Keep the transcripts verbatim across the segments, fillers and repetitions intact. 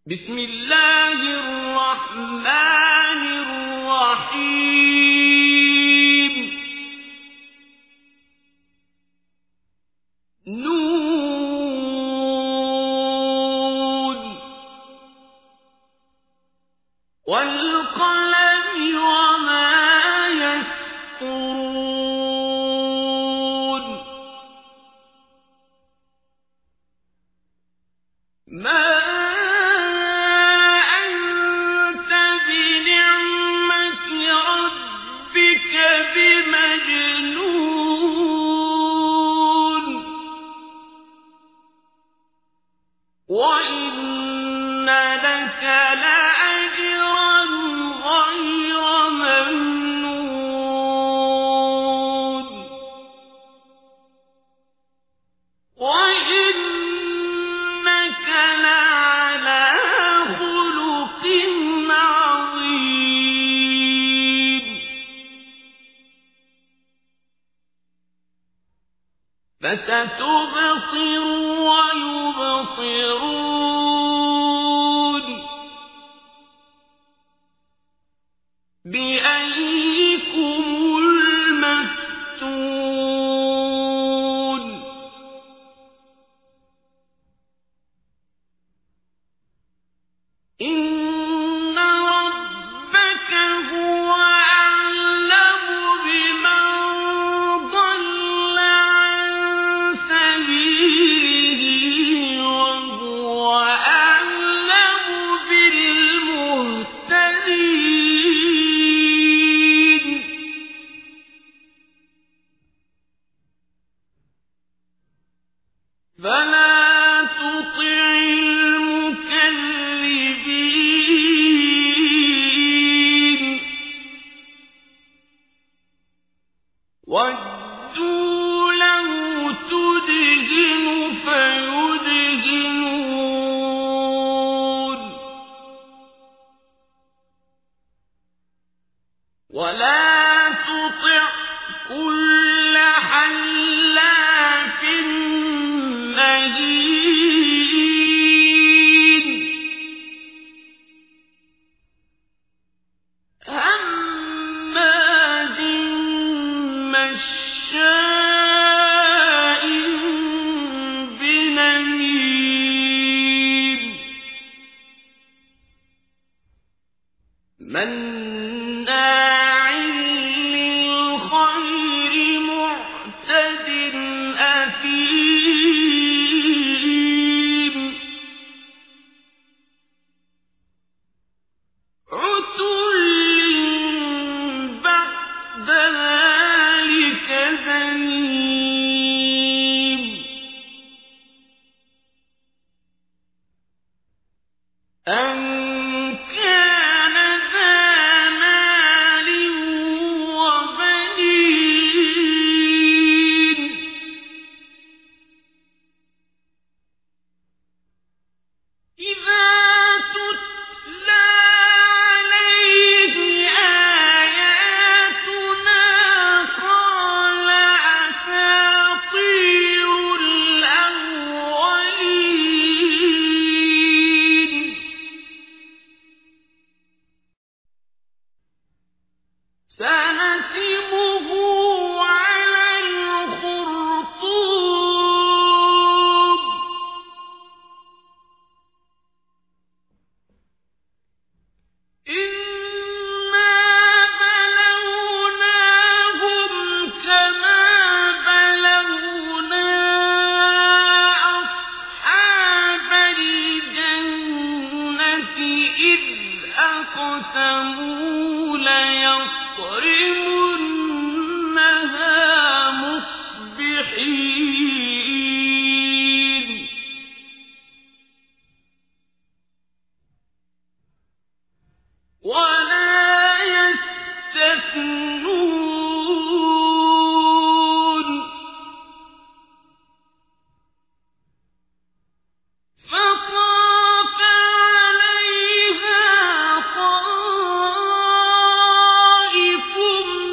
بسم الله الرحمن الرحيم نون والقلم وما يسطرون ما وَإِنَّ لَكَ لَأَجْرًا غَيْرَ مَمْنُونٍ وَإِنَّكَ لَعَلَىٰ خُلُقٍ عَظِيمٍ فَسَتُبْصِرُ وَيُبْصِرُونَ بِأَييِّكُمُ الْمَفْتُونُ إِنَّ رَبَّكَ هُوَ أَعْلَمُ بِمَن ضَلَّ عَن سَبِيلِهِ وَهُوَ أَعْلَمُ بِالْمُهْتَدِينَ فَلَا تُطِعِ الْمُكَذِّبِينَ وَدُّوا لَوْ تُدْهِنُ فَيُدْهِنُونَ وَلَا تُطِعْ كُلَّ حَلَّافٍ مَّهِينٍ هَمَّازٍ مَّشَّاءٍ بِنَمِيمٍ مَّنَّاعٍ لِّلْخَيْرِ مُعْتَدٍ أَثِيمٍ عُتُلٍّ بَعْدَ ذَٰلِكَ زَنِيمٍ أَن كَانَ ذَا مَالٍ وَبَنِينَ إِذَا تُتْلَىٰ عَلَيْهِ آيَاتُنَا قَالَ أَسَاطِيرُ الْأَوَّلِينَ سَنَسِمُهُ عَلَى الْخُرْطُومِ إِنَّا بَلَوْنَاهُمْ كَمَا بَلَوْنَا أَصْحَابَ الْجَنَّةِ إِذْ أَقْسَمُوا لَيَصْرِمُنَّهَا مُصْبِحِينَ وَلَا يَسْتَثْنُونَ فَطَافَ عَلَيْهَا طَائِفٌ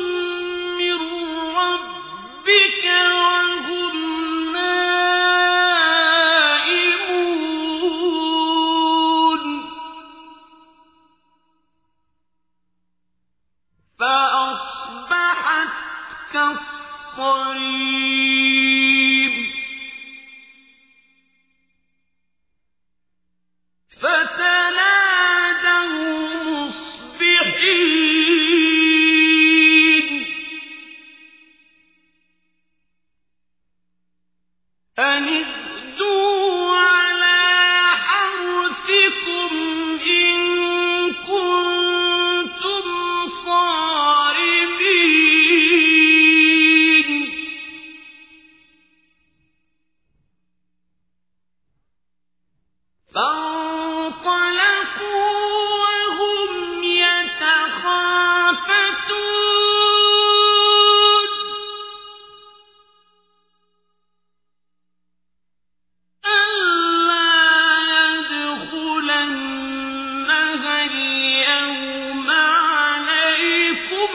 اليوم عليكم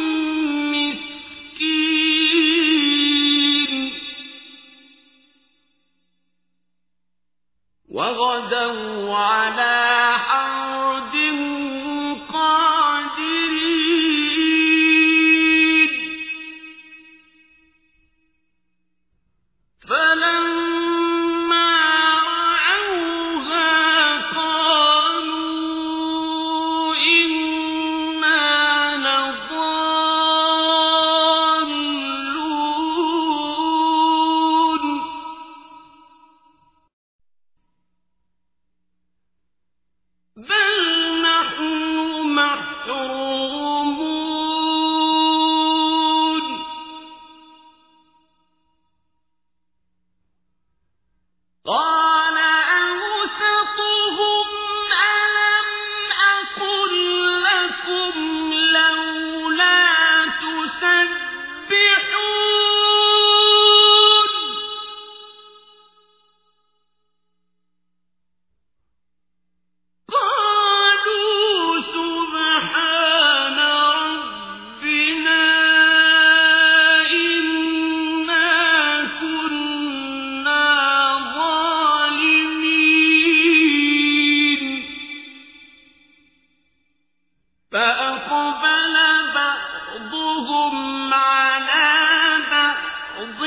مسكين وغدوا على حرد قادرين فلما رأوها قالوا إنا لضالون بل نحن محرومون قال أوسطهم ألم أقل لكم لولا تسبحون قالوا سبحان ربنا إنا كنا ظالمين فأقبل بعضهم على بعض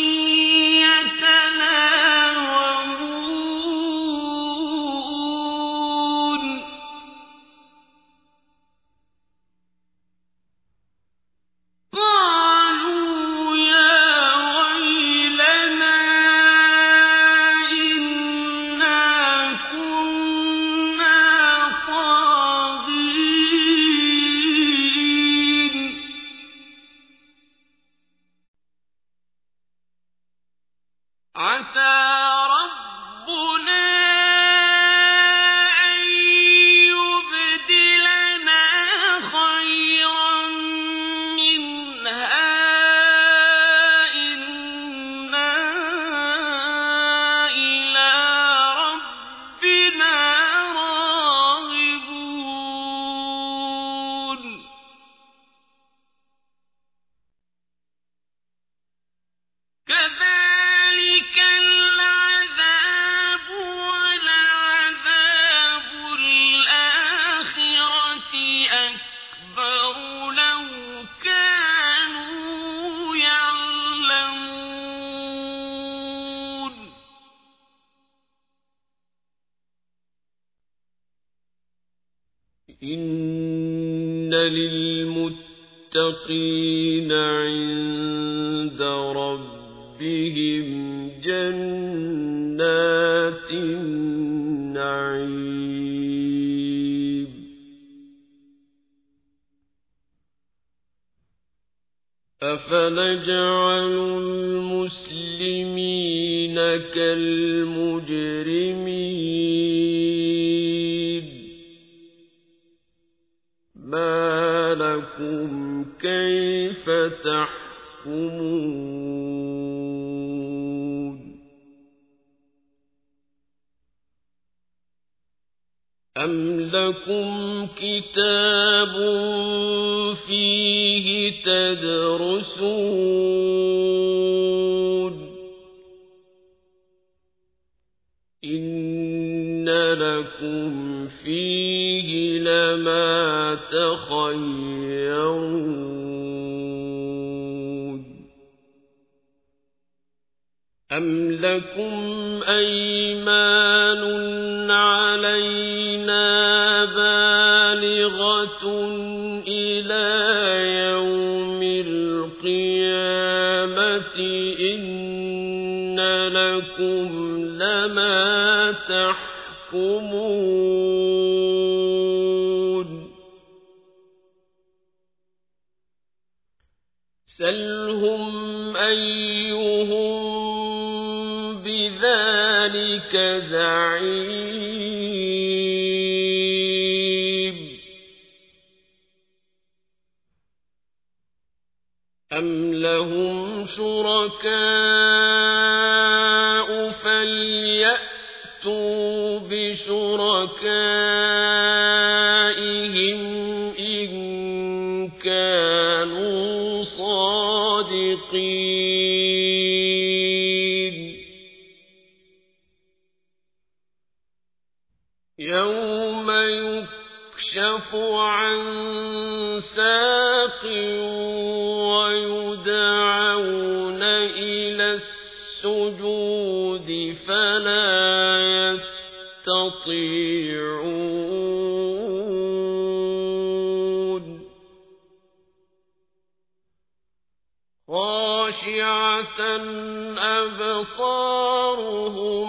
يتلاومون قالوا يا ويلنا إنا كنا طاغين عسى ربنا أن يبدلنا خيرا منها إنا إلى ربنا راغبون كذلك العذاب ولعذاب الآخرة أكبر لو كانوا يعلمون إن للمتقين عند ربهم جنات النعيم أفنجعل المسلمين كالمجرمين ما لكم كيف تحكمون أم لكم كتاب فيه تدرسون إن لكم فيه لما تخيرون أم لكم أيمان علينا بالغة إلى يوم القيامة إن لكم لما تحكمون سلهم أيهم بذلك زعيم أم لهم شركاء فليأتوا بشركائهم بشركائهم إن كانوا صادقين يوم يكشف عن ساق ويدعون إلى السجود فلا يستطيعون خاشعة أبصارهم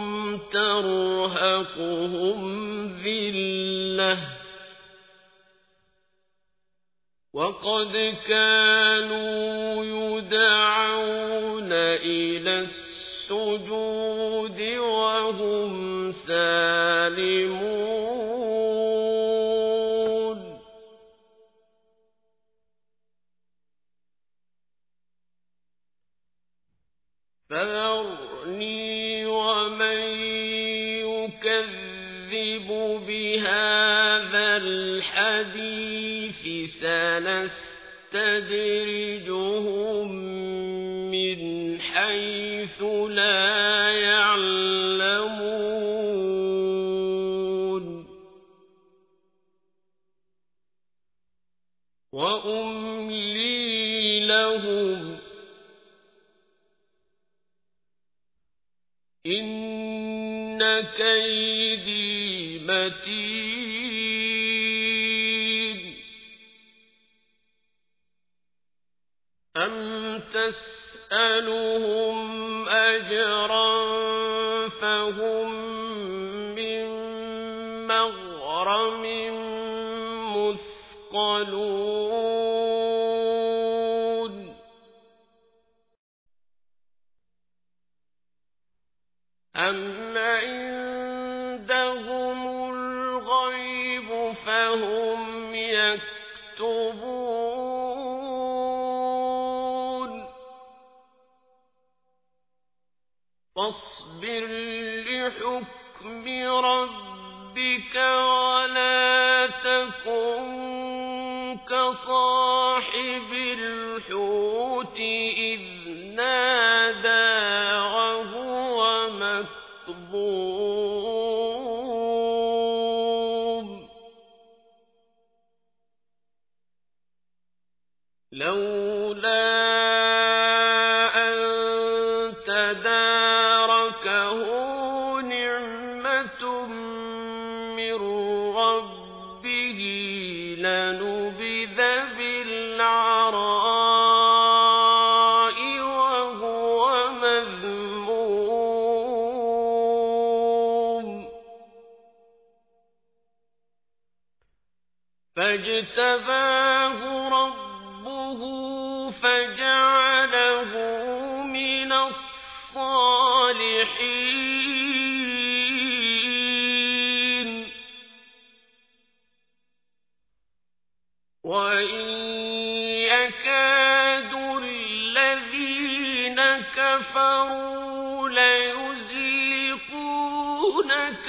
ترهقهم ذلة وقد كانوا يدعون إلى السجود وهم سالمون فذرني ومن يكذب بهذا الحديث سنستدرجهم من حيث لا يعلمون وأملي لهم إن كيدي متين أم تسألهم أجرا فهم من مغرم مثقلون أم عندهم الغيب فهم يكتبون فاصبر لحكم ربك ولا تكن كصاحب الحوت إذ نادى وهو مكظوم لولا أن تداركه نعمة من ربه لنبذ بالعراء وهو مذموم فاجتباه ربه فجعله من الصالحين وإن يكاد الذين كفروا ليزلقونك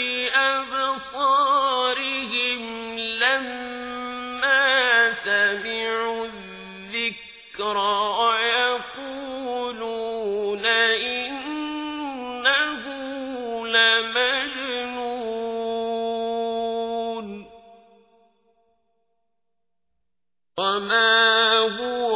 بأبصارهم لما سمعوا الذكر ويقولون إنه لمجنون وما هو